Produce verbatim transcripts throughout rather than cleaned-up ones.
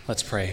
Let's pray.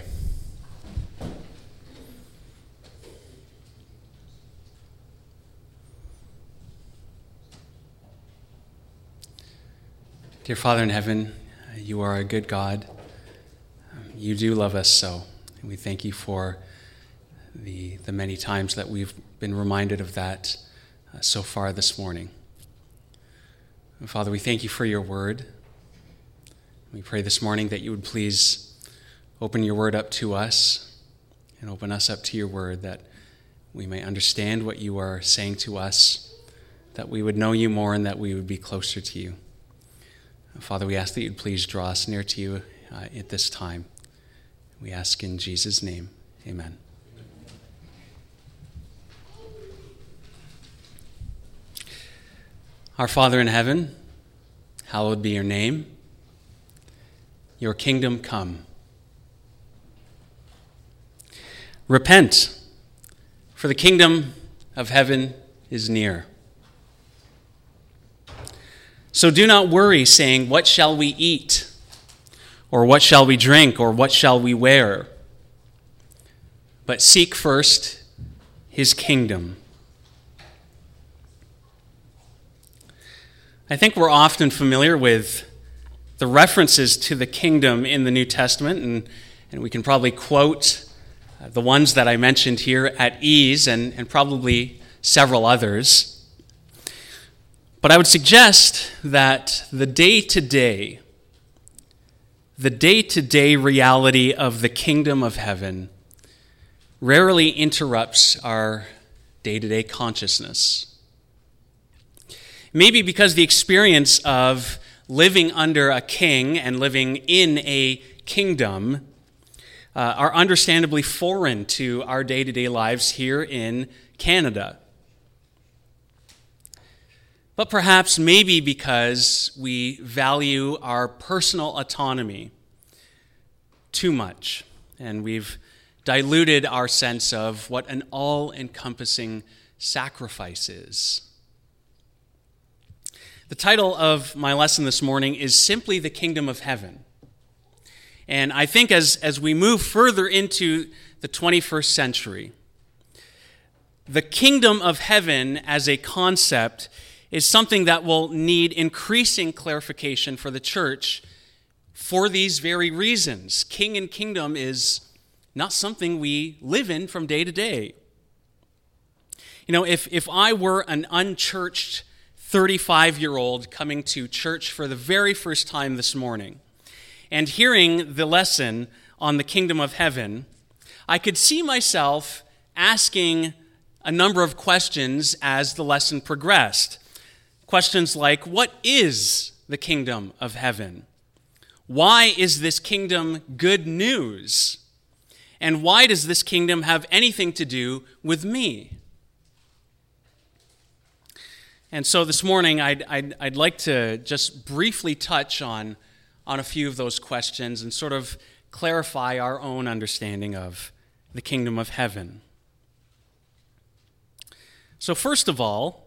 Dear Father in heaven, you are a good God. You do love us so. And we thank you for the, the many times that we've been reminded of that uh, so far this morning. And Father, we thank you for your word. We pray this morning that you would please open your word up to us and open us up to your word, that we may understand what you are saying to us, that we would know you more and that we would be closer to you. Father, we ask that you'd please draw us near to you uh, at this time. We ask in Jesus' name, amen. Our Father in heaven, hallowed be your name. Your kingdom come. Repent, for the kingdom of heaven is near. So do not worry, saying, what shall we eat? Or what shall we drink? Or what shall we wear? But seek first his kingdom. I think we're often familiar with the references to the kingdom in the New Testament, and, and we can probably quote uh, the ones that I mentioned here at ease, and, and probably several others. But I would suggest that the day-to-day, the day-to-day reality of the kingdom of heaven rarely interrupts our day-to-day consciousness. Maybe because the experience of living under a king and living in a kingdom uh, are understandably foreign to our day-to-day lives here in Canada. But perhaps maybe because we value our personal autonomy too much, and we've diluted our sense of what an all-encompassing sacrifice is. The title of my lesson this morning is simply The Kingdom of Heaven. And I think as, as we move further into the twenty-first century, the kingdom of heaven as a concept is something that will need increasing clarification for the church for these very reasons. King and kingdom is not something we live in from day to day. You know, if, if I were an unchurched thirty-five-year-old coming to church for the very first time this morning and hearing the lesson on the kingdom of heaven, I could see myself asking a number of questions as the lesson progressed. Questions like, what is the kingdom of heaven? Why is this kingdom good news? And why does this kingdom have anything to do with me? And so this morning, I'd, I'd, I'd like to just briefly touch on, on a few of those questions and sort of clarify our own understanding of the kingdom of heaven. So first of all,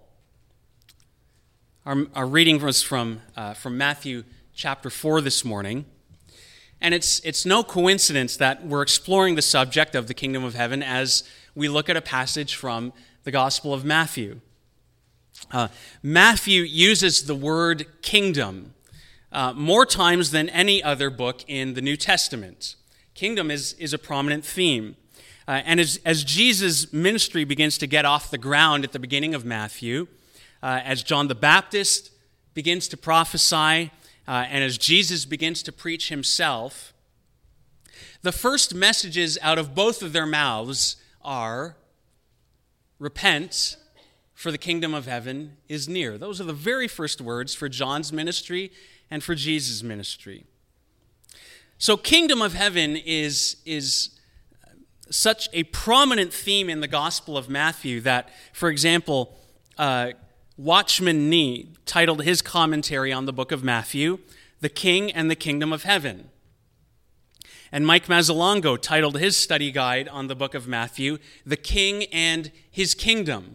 Our, our reading was from, uh, from Matthew chapter four this morning. And it's, it's no coincidence that we're exploring the subject of the kingdom of heaven as we look at a passage from the Gospel of Matthew. Uh, Matthew uses the word kingdom uh, more times than any other book in the New Testament. Kingdom is, is a prominent theme. Uh, and as, as Jesus' ministry begins to get off the ground at the beginning of Matthew, Uh, as John the Baptist begins to prophesy, uh, and as Jesus begins to preach himself, the first messages out of both of their mouths are, repent, for the kingdom of heaven is near. Those are the very first words for John's ministry and for Jesus' ministry. So kingdom of heaven is, is such a prominent theme in the Gospel of Matthew that, for example, uh, Watchman Nee titled his commentary on the book of Matthew, The King and the Kingdom of Heaven. And Mike Mazzalongo titled his study guide on the book of Matthew, The King and His Kingdom.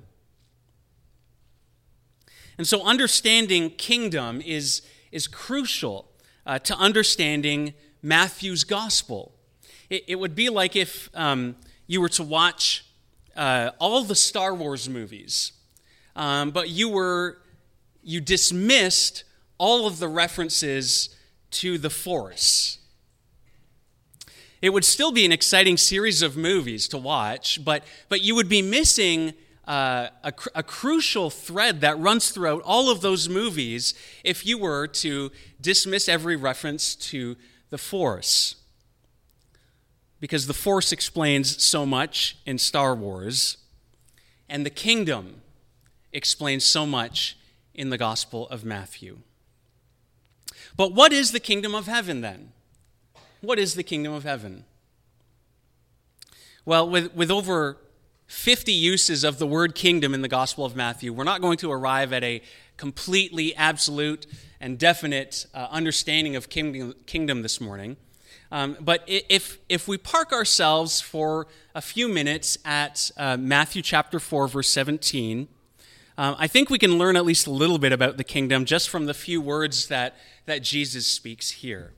And so understanding kingdom is, is crucial uh, to understanding Matthew's gospel. It, it would be like if um, you were to watch uh, all the Star Wars movies, um, but you were you dismissed all of the references to the Force. It would still be an exciting series of movies to watch, but but you would be missing uh, a, a crucial thread that runs throughout all of those movies if you were to dismiss every reference to the Force. Because the Force explains so much in Star Wars, and the kingdom explains so much in the Gospel of Matthew. But what is the kingdom of heaven then? What is the kingdom of heaven? Well, with, with over fifty uses of the word kingdom in the Gospel of Matthew, we're not going to arrive at a completely absolute and definite uh, understanding of kingdom, kingdom this morning. Um, but if if we park ourselves for a few minutes at uh, Matthew chapter four, verse seventeen, um, I think we can learn at least a little bit about the kingdom just from the few words that, that Jesus speaks here.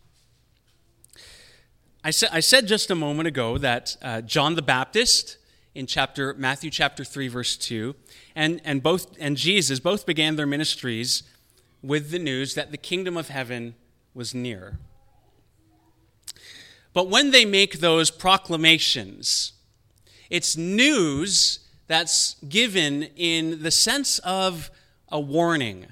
I, sa- I said just a moment ago that uh, John the Baptist in chapter Matthew chapter three, verse two, and, and both and Jesus both began their ministries with the news that the kingdom of heaven was near. But when they make those proclamations, it's news that's given in the sense of a warning.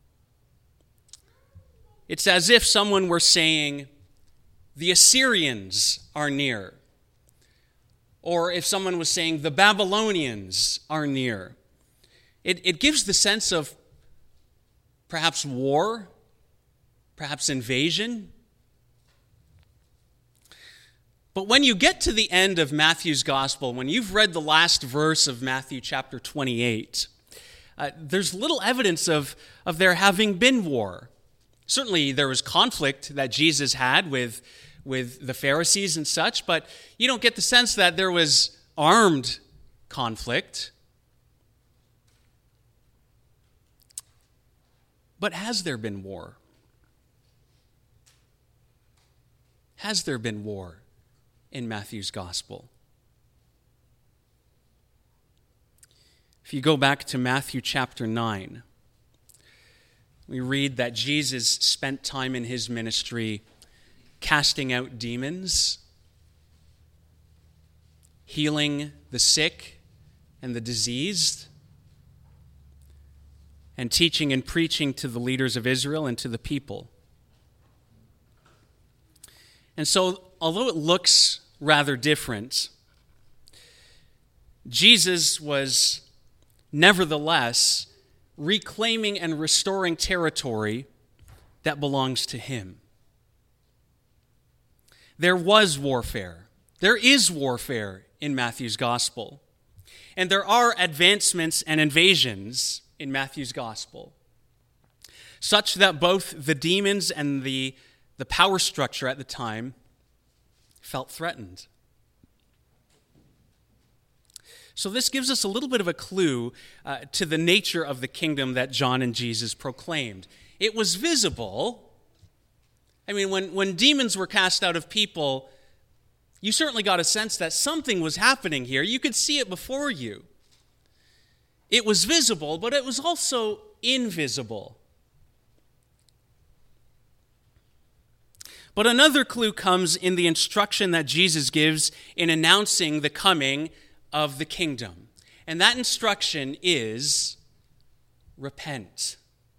It's as if someone were saying, the Assyrians are near. Or if someone was saying, the Babylonians are near. It, it gives the sense of perhaps war, perhaps invasion. But when you get to the end of Matthew's gospel, when you've read the last verse of Matthew chapter twenty-eight, uh, there's little evidence of, of there having been war. Certainly there was conflict that Jesus had with, with the Pharisees and such, but you don't get the sense that there was armed conflict. But has there been war? Has there been war in Matthew's gospel? If you go back to Matthew chapter nine, we read that Jesus spent time in his ministry casting out demons, healing the sick and the diseased, and teaching and preaching to the leaders of Israel and to the people. And so, although it looks rather different, Jesus was nevertheless reclaiming and restoring territory that belongs to him. There was warfare. There is warfare in Matthew's gospel. And there are advancements and invasions in Matthew's gospel, such that both the demons and the, the power structure at the time felt threatened. So this gives us a little bit of a clue uh, to the nature of the kingdom that John and Jesus proclaimed. It was visible. I mean, when, when demons were cast out of people, you certainly got a sense that something was happening here. You could see it before you. It was visible, but it was also invisible. But another clue comes in the instruction that Jesus gives in announcing the coming of the kingdom. And that instruction is repent.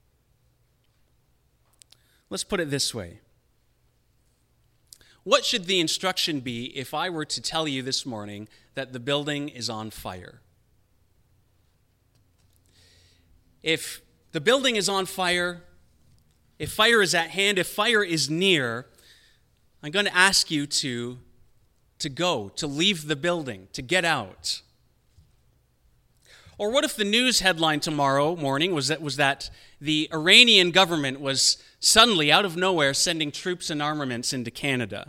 Let's put it this way. What should the instruction be if I were to tell you this morning that the building is on fire? If the building is on fire, if fire is at hand, if fire is near, I'm going to ask you to, to go, to leave the building, to get out. Or what if the news headline tomorrow morning was that, was that the Iranian government was suddenly, out of nowhere, sending troops and armaments into Canada?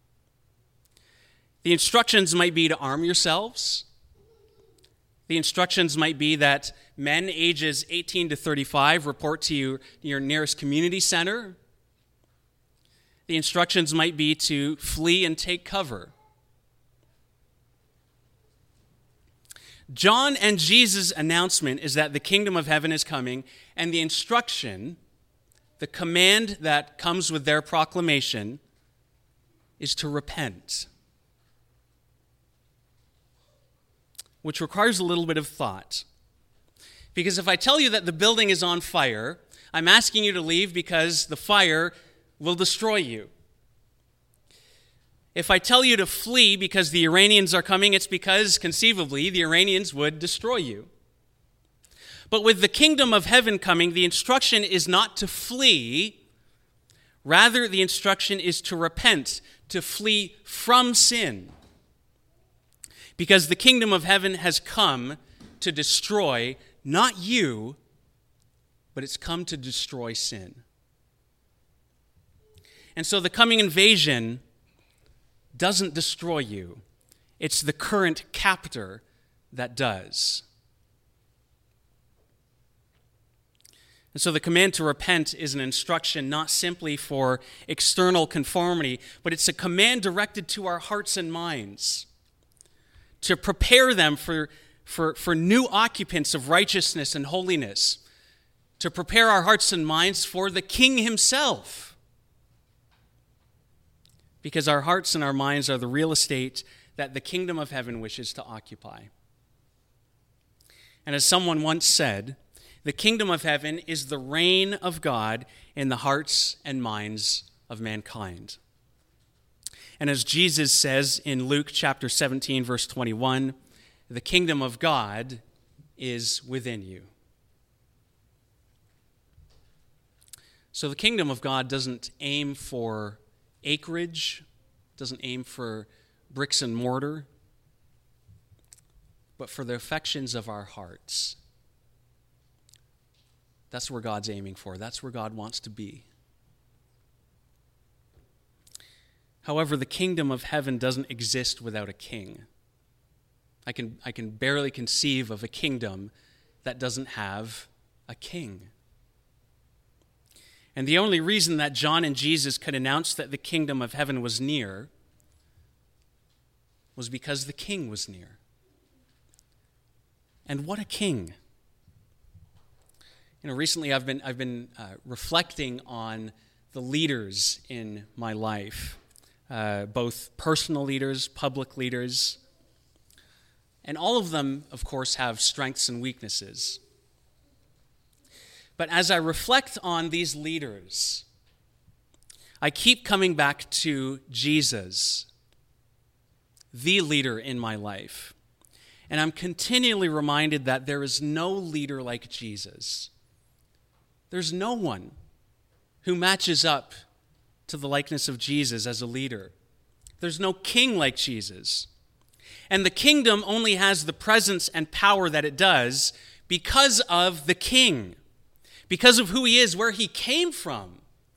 The instructions might be to arm yourselves. The instructions might be that men ages eighteen to thirty-five report to you, your nearest community center. the instructions might be to flee and take cover. John and Jesus' announcement is that the kingdom of heaven is coming, and the instruction, the command that comes with their proclamation, is to repent, which requires a little bit of thought. Because if I tell you that the building is on fire, I'm asking you to leave because the fire will destroy you. If I tell you to flee because the Iranians are coming, it's because, conceivably, the Iranians would destroy you. But with the kingdom of heaven coming, the instruction is not to flee. Rather, the instruction is to repent, to flee from sin. Because the kingdom of heaven has come to destroy not you, but it's come to destroy sin. And so the coming invasion doesn't destroy you. It's the current captor that does. And so the command to repent is an instruction not simply for external conformity, but it's a command directed to our hearts and minds to prepare them for, for, for new occupants of righteousness and holiness, to prepare our hearts and minds for the King himself. Because our hearts and our minds are the real estate that the kingdom of heaven wishes to occupy. And as someone once said, the kingdom of heaven is the reign of God in the hearts and minds of mankind. And as Jesus says in Luke chapter seventeen, verse twenty-one, the kingdom of God is within you. So the kingdom of God doesn't aim for acreage, doesn't aim for bricks and mortar, but for the affections of our hearts. That's where God's aiming for. That's where God wants to be. However, the kingdom of heaven doesn't exist without a king. I can, I can barely conceive of a kingdom that doesn't have a king. And the only reason that John and Jesus could announce that the kingdom of heaven was near was because the king was near. And what a king. You know, recently I've been, I've been uh, reflecting on the leaders in my life, uh, both personal leaders, public leaders, and all of them, of course, have strengths and weaknesses. But as I reflect on these leaders, I keep coming back to Jesus, the leader in my life. And I'm continually reminded that there is no leader like Jesus. There's no one who matches up to the likeness of Jesus as a leader. There's no king like Jesus. And the kingdom only has the presence and power that it does because of the king. Because of who he is, where he came from.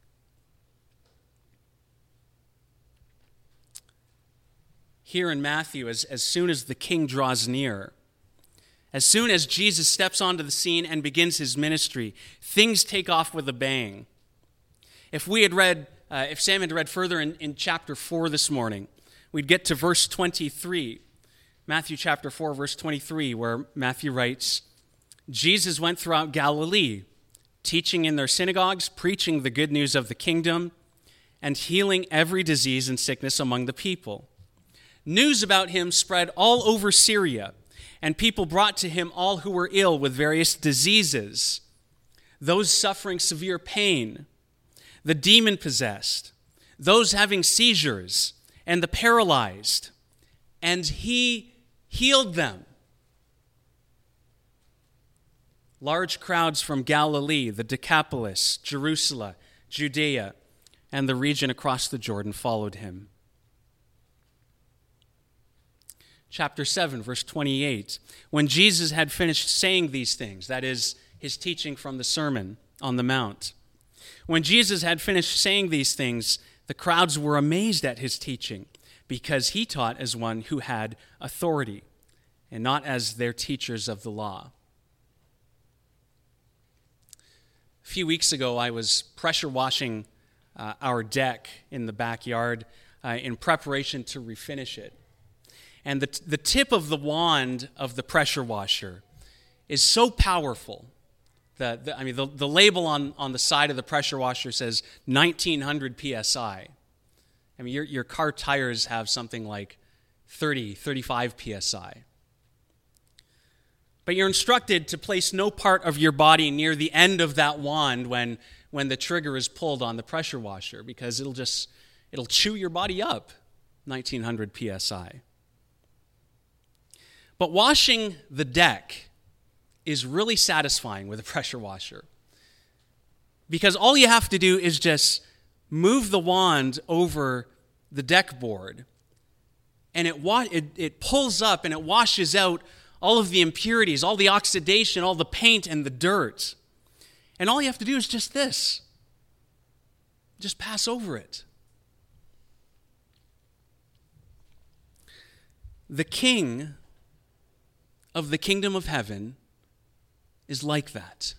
Here in Matthew, as, as soon as the king draws near, as soon as Jesus steps onto the scene and begins his ministry, things take off with a bang. If we had read, uh, if Sam had read further in, in chapter four this morning, we'd get to verse twenty-three. Matthew chapter four, verse twenty-three, where Matthew writes, Jesus went throughout Galilee, teaching in their synagogues, preaching the good news of the kingdom, and healing every disease and sickness among the people. News about him spread all over Syria, and people brought to him all who were ill with various diseases, those suffering severe pain, the demon-possessed, those having seizures, and the paralyzed, and he healed them. Large crowds from Galilee, the Decapolis, Jerusalem, Judea, and the region across the Jordan followed him. Chapter seven, verse twenty-eight. When Jesus had finished saying these things, that is, his teaching from the Sermon on the Mount. When Jesus had finished saying these things, the crowds were amazed at his teaching, because he taught as one who had authority, and not as their teachers of the law. A few weeks ago, I was pressure washing uh, our deck in the backyard uh, in preparation to refinish it. And the, the tip of the wand of the pressure washer is so powerful. The, the, I mean, the, the label on, on the side of the pressure washer says nineteen hundred P S I. I mean, your, your car tires have something like thirty, thirty-five P S I. But you're instructed to place no part of your body near the end of that wand when, when the trigger is pulled on the pressure washer, because it'll just, it'll chew your body up, nineteen hundred P S I. But washing the deck is really satisfying with a pressure washer, because all you have to do is just move the wand over the deck board, and it, wa- it, it pulls up and it washes out all of the impurities, all the oxidation, all the paint and the dirt. And all you have to do is just this. Just pass over it. The King of the kingdom of heaven is like that.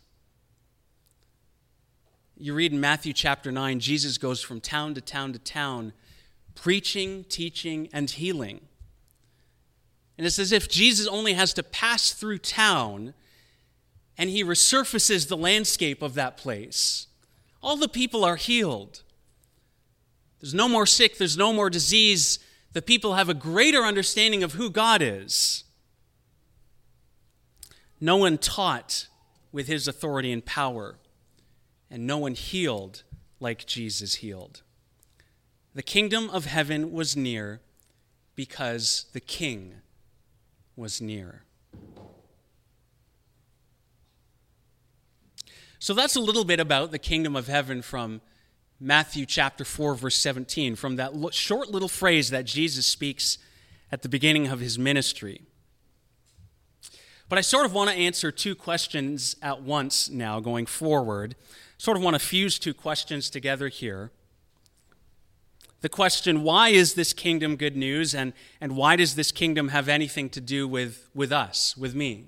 You read in Matthew chapter nine, Jesus goes from town to town to town, preaching, teaching, and healing. And it's as if Jesus only has to pass through town and he resurfaces the landscape of that place. All the people are healed. There's no more sick, there's no more disease. The people have a greater understanding of who God is. No one taught with his authority and power, and no one healed like Jesus healed. The kingdom of heaven was near because the King was near. So that's a little bit about the kingdom of heaven from Matthew chapter four, verse seventeen, from that short little phrase that Jesus speaks at the beginning of his ministry. But I sort of want to answer two questions at once now going forward. Sort of want to fuse two questions together here. The question, why is this kingdom good news, and, and why does this kingdom have anything to do with, with us, with me?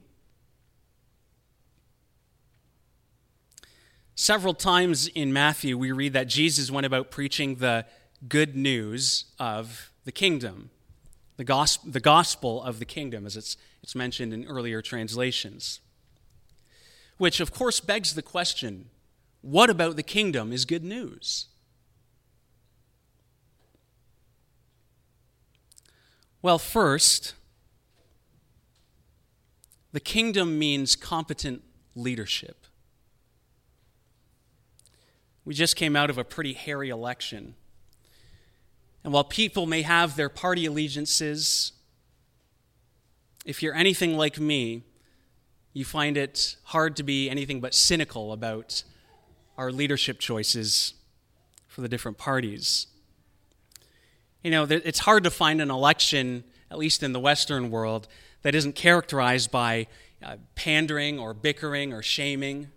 Several times in Matthew, we read that Jesus went about preaching the good news of the kingdom, the gospel, the gospel of the kingdom, as it's, it's mentioned in earlier translations. Which, of course, begs the question, what about the kingdom is good news? Well, first, the kingdom means competent leadership. We just came out of a pretty hairy election. And while people may have their party allegiances, if you're anything like me, you find it hard to be anything but cynical about our leadership choices for the different parties. You know, it's hard to find an election, at least in the Western world, that isn't characterized by uh, pandering or bickering or shaming.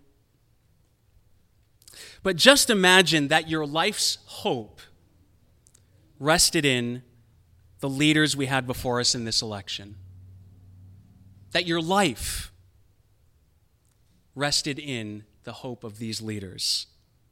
But just imagine that your life's hope rested in the leaders we had before us in this election. That your life rested in the hope of these leaders.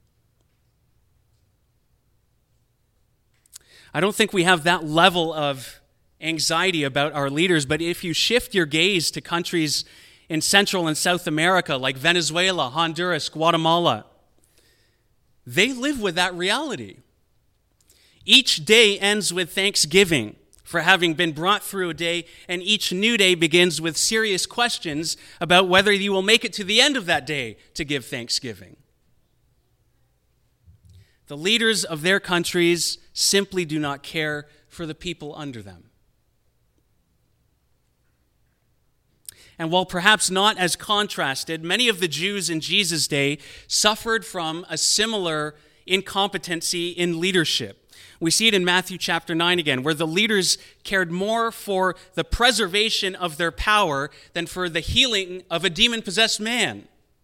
I don't think we have that level of anxiety about our leaders, but if you shift your gaze to countries in Central and South America like Venezuela, Honduras, Guatemala, they live with that reality. Each day ends with thanksgiving for having been brought through a day, and each new day begins with serious questions about whether you will make it to the end of that day to give thanksgiving. The leaders of their countries simply do not care for the people under them. And while perhaps not as contrasted, many of the Jews in Jesus' day suffered from a similar incompetency in leadership. We see it in Matthew chapter nine again, where the leaders cared more for the preservation of their power than for the healing of a demon-possessed man.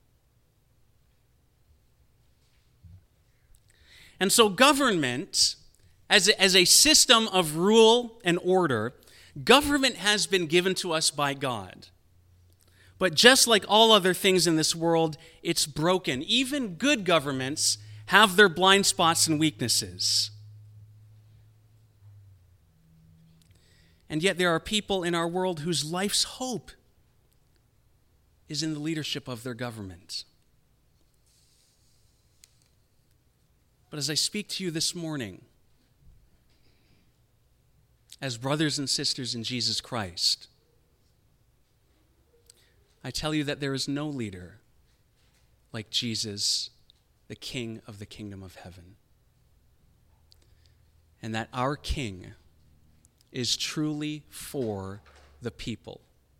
And so government, as a, as a system of rule and order, government has been given to us by God. But just like all other things in this world, it's broken. Even good governments have their blind spots and weaknesses. And yet there are people in our world whose life's hope is in the leadership of their government. But as I speak to you this morning, as brothers and sisters in Jesus Christ, I tell you that there is no leader like Jesus, the King of the kingdom of heaven. And that our King is truly for the people.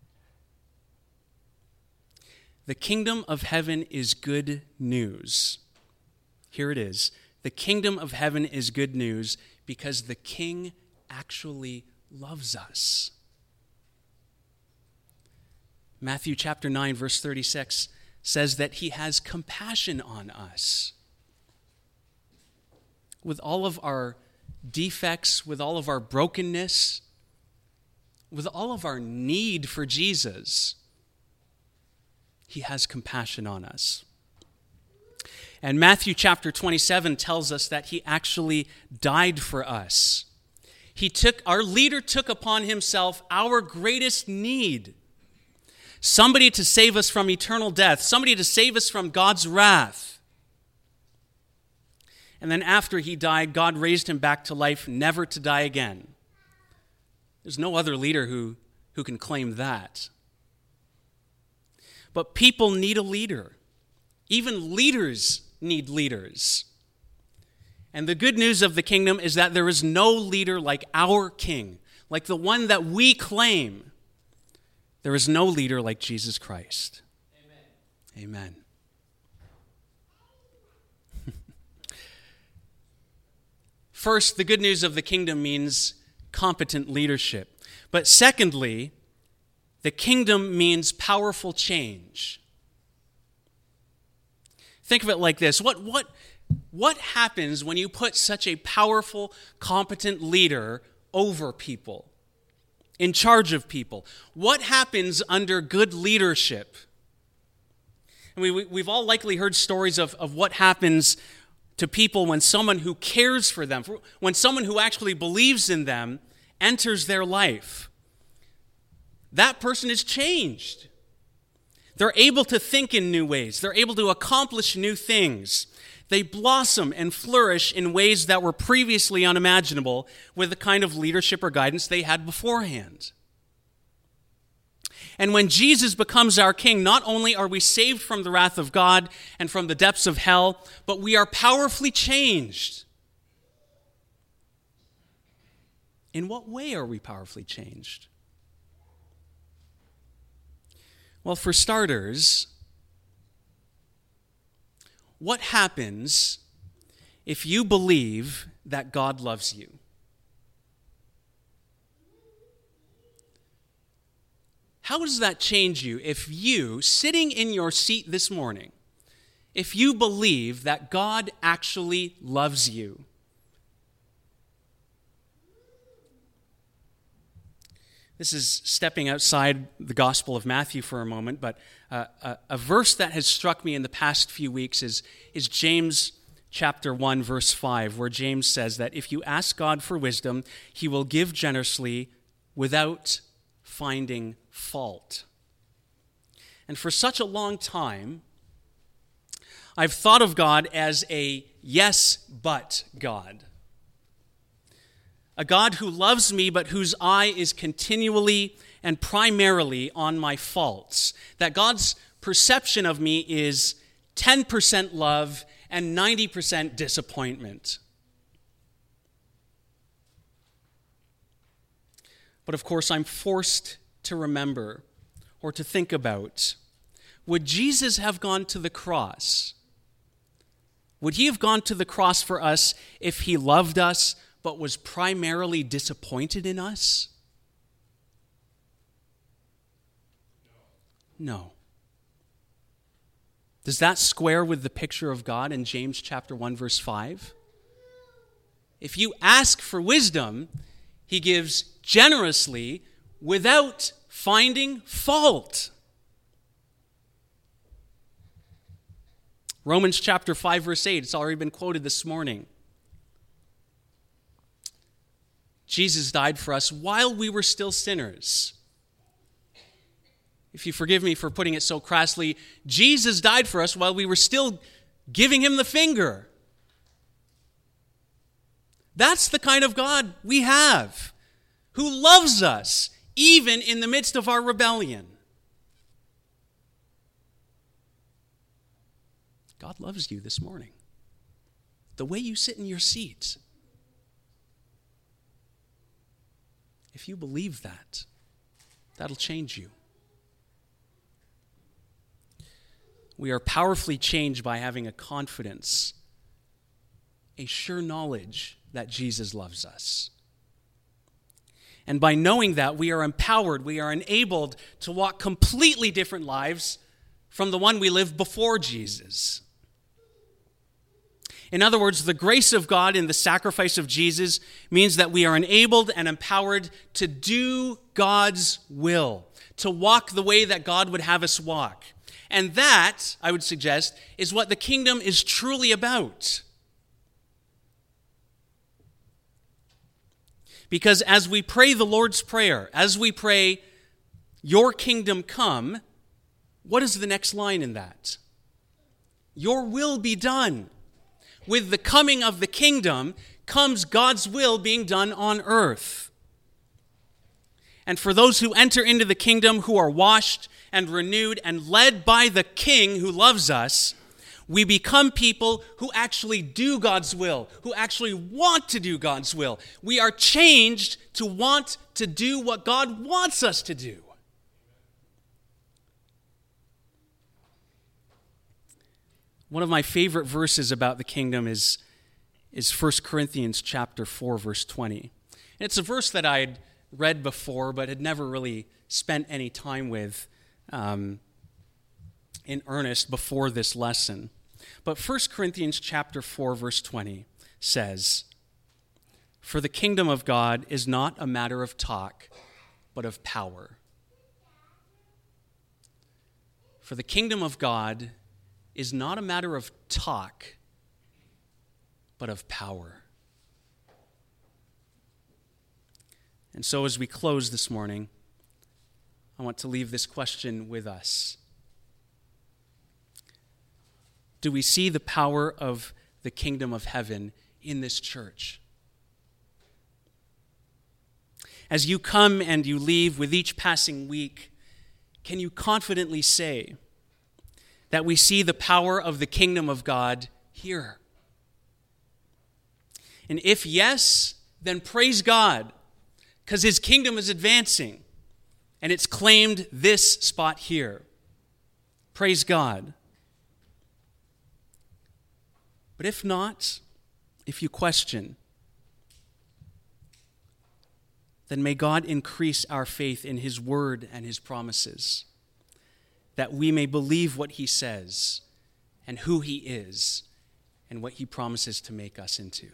The kingdom of heaven is good news. Here it is. The kingdom of heaven is good news because the King actually loves us. Matthew chapter nine, verse thirty-six says that he has compassion on us. With all of our defects, with all of our brokenness, with all of our need for Jesus, he has compassion on us. And Matthew chapter twenty-seven tells us that he actually died for us. He took, our leader took upon himself our greatest need. Somebody to save us from eternal death, somebody to save us from God's wrath. And then after he died, God raised him back to life, never to die again. There's no other leader who, who can claim that. But people need a leader. Even leaders need leaders. And the good news of the kingdom is that there is no leader like our King, like the one that we claim. There is no leader like Jesus Christ. Amen. Amen. First, the good news of the kingdom means competent leadership. But secondly, the kingdom means powerful change. Think of it like this. What, what, what happens when you put such a powerful, competent leader over people, in charge of people? What happens under good leadership? I mean, we, we've all likely heard stories of, of what happens to people when someone who cares for them, when someone who actually believes in them enters their life. That person is changed. They're able to think in new ways. They're able to accomplish new things. They blossom and flourish in ways that were previously unimaginable with the kind of leadership or guidance they had beforehand. And when Jesus becomes our King, not only are we saved from the wrath of God and from the depths of hell, but we are powerfully changed. In what way are we powerfully changed? Well, for starters, what happens if you believe that God loves you? How does that change you if you, sitting in your seat this morning, if you believe that God actually loves you? This is stepping outside the Gospel of Matthew for a moment, but uh, a, a verse that has struck me in the past few weeks is, is James chapter one, verse five, where James says that if you ask God for wisdom, he will give generously without finding fault. And for such a long time, I've thought of God as a yes, but God. A God who loves me, but whose eye is continually and primarily on my faults. That God's perception of me is ten percent love and ninety percent disappointment. But of course, I'm forced to remember or to think about, would Jesus have gone to the cross? Would he have gone to the cross for us if he loved us but was primarily disappointed in us? No. Does that square with the picture of God in James chapter one, verse five? If you ask for wisdom, he gives generously without finding fault. Romans chapter five, verse eight, it's already been quoted this morning. Jesus died for us while we were still sinners. If you forgive me for putting it so crassly, Jesus died for us while we were still giving him the finger. That's the kind of God we have, who loves us even in the midst of our rebellion. God loves you this morning. The way you sit in your seat. If you believe that, that'll change you. We are powerfully changed by having a confidence, a sure knowledge that Jesus loves us. And by knowing that, we are empowered, we are enabled to walk completely different lives from the one we lived before Jesus. In other words, the grace of God in the sacrifice of Jesus means that we are enabled and empowered to do God's will, to walk the way that God would have us walk. And that, I would suggest, is what the kingdom is truly about. Because as we pray the Lord's Prayer, as we pray, "Your kingdom come," what is the next line in that? Your will be done. With the coming of the kingdom comes God's will being done on earth. And for those who enter into the kingdom, who are washed and renewed and led by the King who loves us, we become people who actually do God's will, who actually want to do God's will. We are changed to want to do what God wants us to do. One of my favorite verses about the kingdom is, is First Corinthians chapter four, verse twenty. And it's a verse that I had read before, but had never really spent any time with um, in earnest before this lesson. But First Corinthians chapter four, verse twenty says, "For the kingdom of God is not a matter of talk, but of power." For the kingdom of God is not a matter of talk, but of power. And so as we close this morning, I want to leave this question with us. Do we see the power of the kingdom of heaven in this church? As you come and you leave with each passing week, can you confidently say that we see the power of the kingdom of God here? And if yes, then praise God, because his kingdom is advancing, and it's claimed this spot here. Praise God. But if not, if you question, then may God increase our faith in his word and his promises, that we may believe what he says and who he is and what he promises to make us into.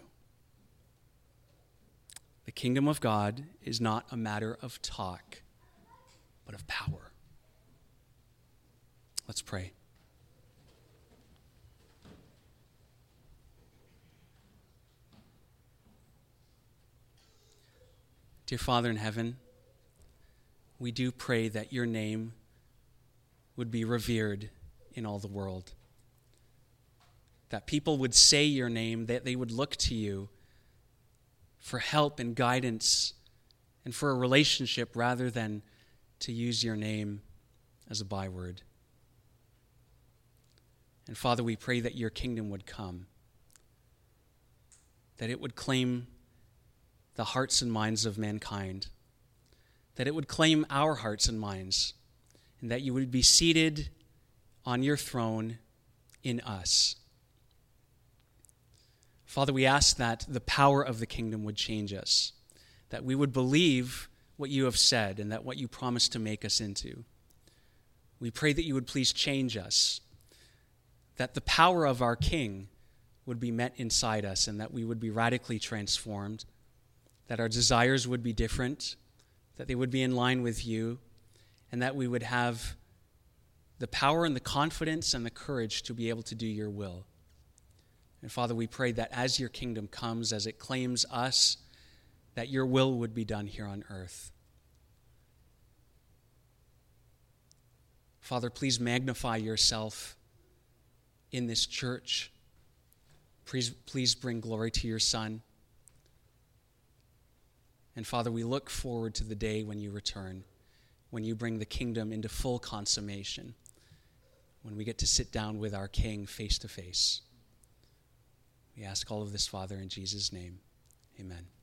The kingdom of God is not a matter of talk, but of power. Let's pray. Dear Father in heaven, we do pray that your name would be revered in all the world. That people would say your name, that they would look to you for help and guidance and for a relationship rather than to use your name as a byword. And Father, we pray that your kingdom would come, that it would claim the hearts and minds of mankind, that it would claim our hearts and minds, and that you would be seated on your throne in us. Father, we ask that the power of the kingdom would change us, that we would believe what you have said and that what you promised to make us into. We pray that you would please change us, that the power of our King would be met inside us and that we would be radically transformed, that our desires would be different, that they would be in line with you, and that we would have the power and the confidence and the courage to be able to do your will. And Father, we pray that as your kingdom comes, as it claims us, that your will would be done here on earth. Father, please magnify yourself in this church. Please, please bring glory to your Son. And Father, we look forward to the day when you return, when you bring the kingdom into full consummation, when we get to sit down with our King face to face. We ask all of this, Father, in Jesus' name. Amen.